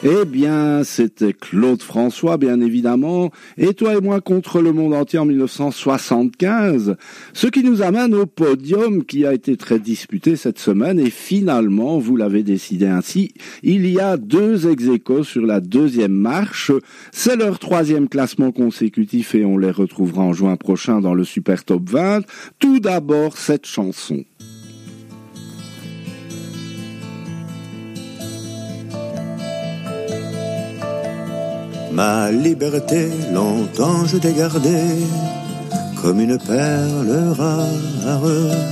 Eh bien, c'était Claude François, bien évidemment, et Toi et moi contre le monde entier en mille neuf cent soixante-quinze, ce qui nous amène au podium qui a été très disputé cette semaine, et finalement, vous l'avez décidé ainsi, il y a deux ex-aequo sur la deuxième marche, c'est leur troisième classement consécutif et on les retrouvera en juin prochain dans le Super Top vingt. Tout d'abord, cette chanson. Ma liberté, longtemps je t'ai gardée comme une perle rare.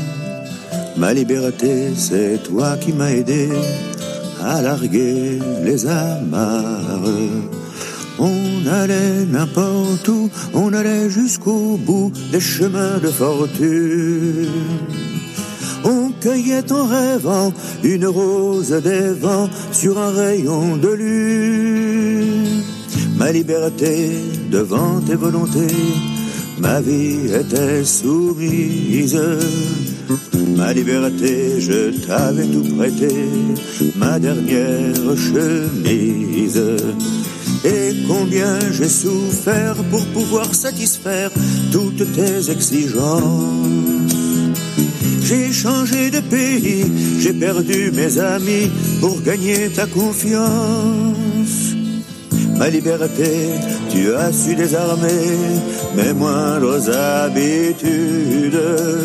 Ma liberté, c'est toi qui m'as aidé à larguer les amarres. On allait n'importe où, on allait jusqu'au bout des chemins de fortune. On cueillait en rêvant une rose des vents sur un rayon de lune. Ma liberté devant tes volontés, ma vie était soumise. Ma liberté, je t'avais tout prêté, ma dernière chemise. Et combien j'ai souffert pour pouvoir satisfaire toutes tes exigences. J'ai changé de pays, j'ai perdu mes amis pour gagner ta confiance. Ma liberté, tu as su désarmer mes moindres habitudes.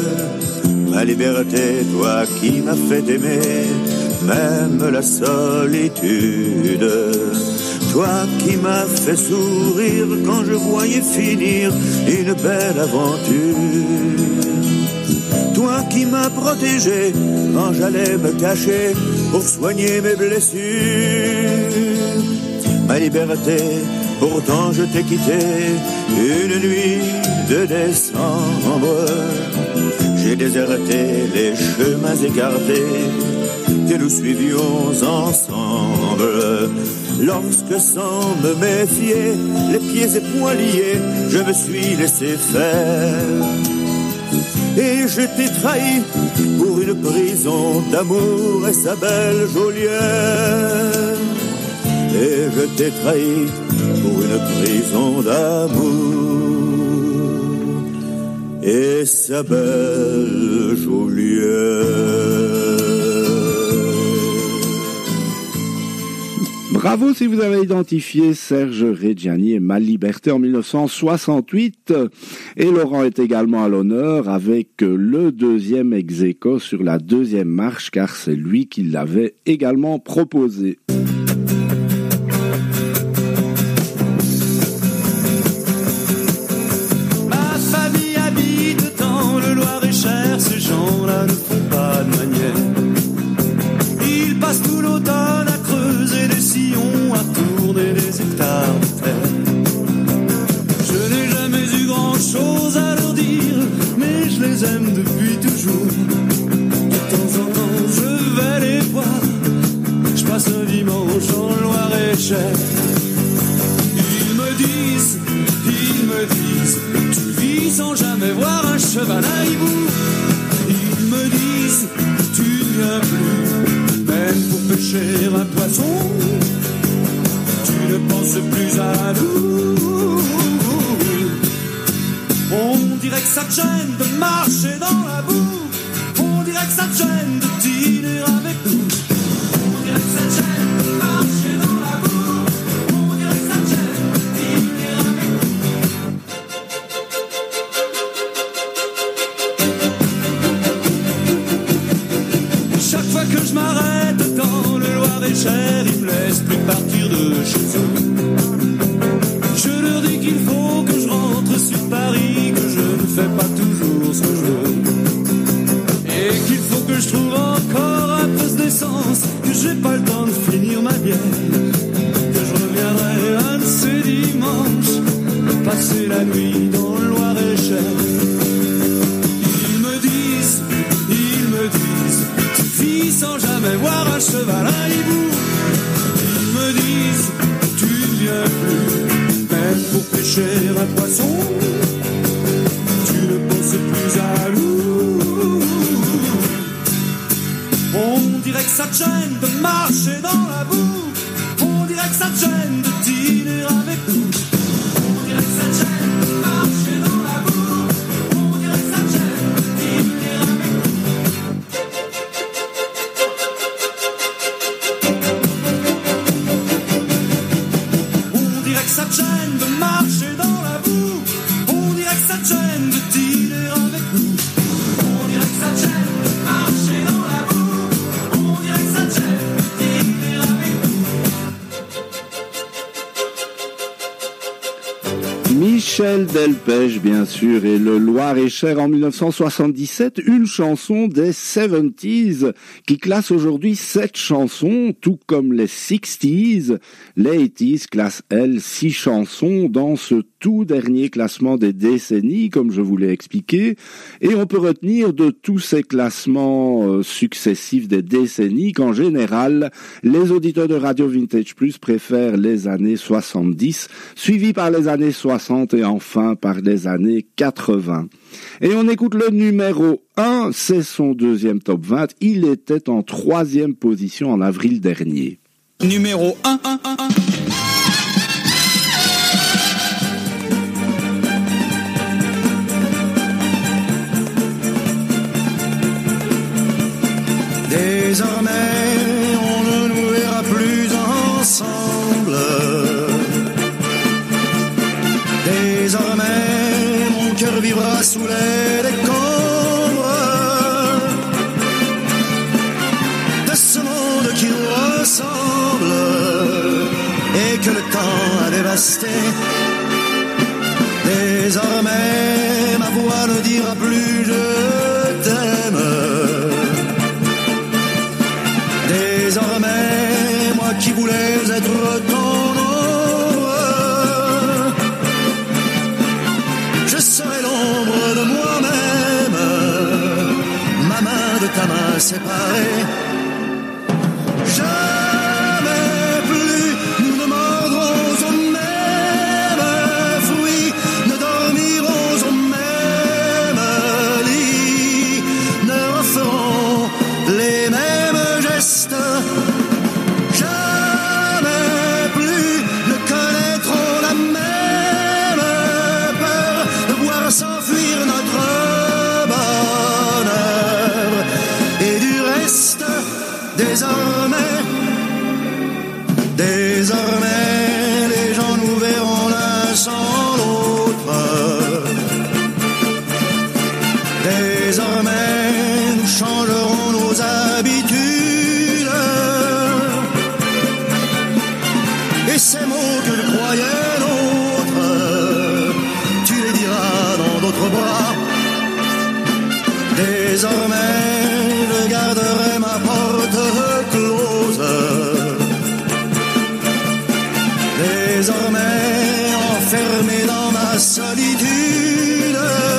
Ma liberté, toi qui m'as fait aimer même la solitude. Toi qui m'as fait sourire quand je voyais finir une belle aventure. Toi qui m'as protégé quand j'allais me cacher pour soigner mes blessures. Ma liberté, pourtant je t'ai quitté une nuit de décembre. J'ai déserté les chemins écartés que nous suivions ensemble. Lorsque sans me méfier, les pieds et poings liés, je me suis laissé faire. Et je t'ai trahi pour une prison d'amour et sa belle geôlière. Et je t'ai trahi pour une prison d'amour et sa belle geôlière. Bravo si vous avez identifié Serge Reggiani et Ma Liberté en mille neuf cent soixante-huit. Et Laurent est également à l'honneur avec le deuxième ex-aequo sur la deuxième marche, car c'est lui qui l'avait également proposé. Ma famille habite dans le Loir-et-Cher, ces gens-là ne font pas de manière. Ils passent tout l'automne à creuser des sillons, à tourner des hectares de terre. Je n'ai jamais eu grand-chose à leur dire, mais je les aime depuis toujours. De temps en temps, je vais les voir, je passe un dimanche en Loir-et-Cher. Ils me disent, ils me disent, tu vis sans jamais voir un cheval à hibou. Ils me disent, tu ne viens plus, même pour pêcher un poisson, tu ne penses plus à nous. On dirait que ça te gêne de marcher dans la boue, on dirait que ça te gêne de dîner avec nous. On dirait que ça te gêne de marcher dans la boue, on dirait que ça te gêne de dîner avec nous. Chaque fois que je m'arrête dans le Loir-et-Cher, ils me laissent plus partir de chez eux. Je leur dis qu'il faut que je rentre sur Paris, que je ne fais pas toujours ce que je veux, et qu'il faut que je trouve encore un peu d'essence, que j'ai pas le temps de finir ma bière, que je reviendrai un de ces dimanches, passer la nuit dans le Loir-et-Cher. Ils me disent, ils me disent, tu vis sans jamais voir un cheval à hibou. Ils me disent, tu ne viens plus, même pour pêcher un poisson, tu ne penses plus à nous. On dirait que ça te gêne de marcher dans la boue, on dirait que ça dirait que ça te gêne de marcher dans la boue. On dirait que ça te gêne de dîner avec nous. On dirait que ça te gêne de marcher dans la boue. On dirait que ça te gêne de dîner avec nous. Michel Delpech, bien sûr, et le Loir-et-Cher en dix-neuf cent soixante-dix-sept, une chanson des soixante-dix qui classe aujourd'hui sept chansons, tout comme les sixties. Les eighties classent, elles, six chansons dans ce tout dernier classement des décennies, comme je vous l'ai expliqué. Et on peut retenir de tous ces classements euh, successifs des décennies qu'en général, les auditeurs de Radio Vintage Plus préfèrent les années soixante-dix, suivis par les années soixante et enfin par les années quatre-vingts. Et on écoute le numéro un, c'est son deuxième top vingt. Il était en troisième position en avril dernier. Numéro un, un, un, un. Désormais, on ne nous verra plus ensemble. Désormais, mon cœur vivra sous les décombres de ce monde qui nous ressemble et que le temps a dévasté. Désormais, ma voix ne dira plus je t'aime. Désormais, moi qui voulais être ton ombre, je serai l'ombre de moi-même, ma main de ta main séparée. Jamais plus nous ne mordrons au même fruit, ne dormirons au même lit, ne referons les mêmes gestes. Jamais plus ne connaîtrons la même peur de voir s'enfuir notre bonheur. Et du reste, désormais, désormais, les gens nous verront l'un sans l'autre. Désormais, nous changerons nos habitudes. Et ces mots que je croyais nôtres, tu les diras dans d'autres bras. Désormais, je garderai ma porte close. Désormais, enfermé dans ma solitude,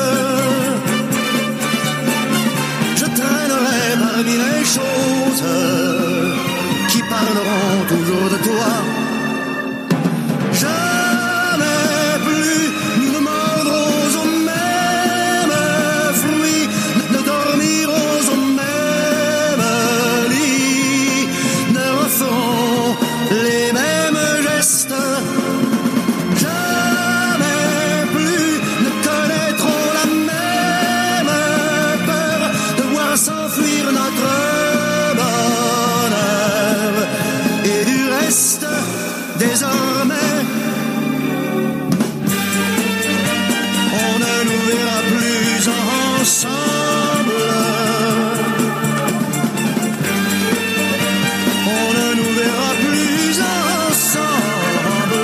je traînerai parmi les choses qui parleront toujours de toi. Jamais plus nous ne mordrons au même fruit, ne dormirons au même lit, ne referons les mêmes gestes. Jamais plus ne connaîtrons la même peur de voir s'enfuir notre bonheur. Et du reste, désormais, on ne nous verra plus ensemble. On ne nous verra plus ensemble.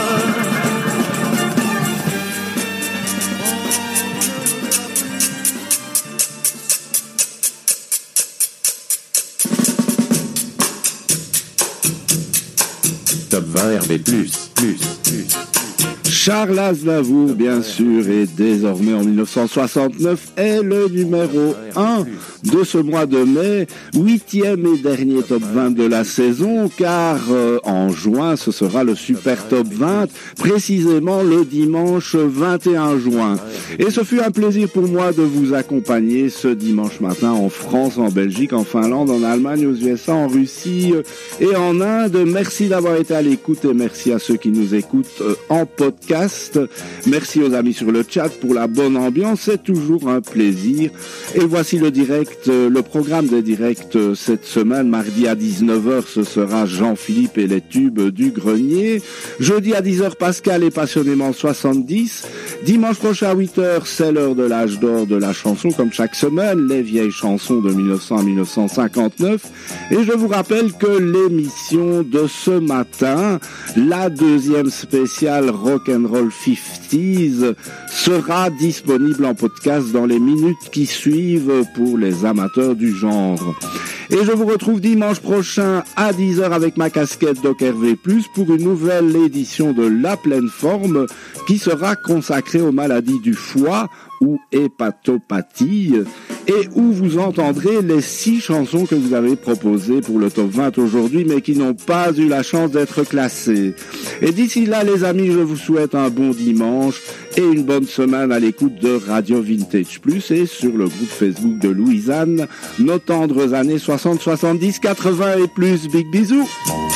Top vingt R B plus, plus, plus. Charles Aznavour, bien sûr, et désormais en dix-neuf cent soixante-neuf est le numéro un de ce mois de mai, huitième et dernier top vingt de la saison, car euh, en juin, ce sera le super top vingt, précisément le dimanche vingt et un juin. Et ce fut un plaisir pour moi de vous accompagner ce dimanche matin en France, en Belgique, en Finlande, en Allemagne, aux U S A, en Russie et en Inde. Merci d'avoir été à l'écoute et merci à ceux qui nous écoutent euh, en podcast podcast. Merci aux amis sur le chat pour la bonne ambiance, c'est toujours un plaisir. Et voici le direct, le programme des directs cette semaine. Mardi à dix-neuf heures, ce sera Jean-Philippe et les tubes du grenier. Jeudi à dix heures, Pascal et passionnément soixante-dix. Dimanche prochain à huit heures, c'est l'heure de l'âge d'or de la chanson, comme chaque semaine, les vieilles chansons de mille neuf cents à mille neuf cent cinquante-neuf. Et je vous rappelle que l'émission de ce matin, la deuxième spéciale Rock'n'Roll cinquante, sera disponible en podcast dans les minutes qui suivent pour les amateurs du genre. Et je vous retrouve dimanche prochain à dix heures avec ma casquette Doc R V plus, pour une nouvelle édition de La Pleine Forme qui sera consacrée aux maladies du foie ou hépatopathie, et où vous entendrez les six chansons que vous avez proposées pour le top vingt aujourd'hui, mais qui n'ont pas eu la chance d'être classées. Et d'ici là, les amis, je vous souhaite un bon dimanche et une bonne semaine à l'écoute de Radio Vintage Plus et sur le groupe Facebook de Louisanne, nos tendres années soixante, soixante-dix, quatre-vingts et plus. Big bisous!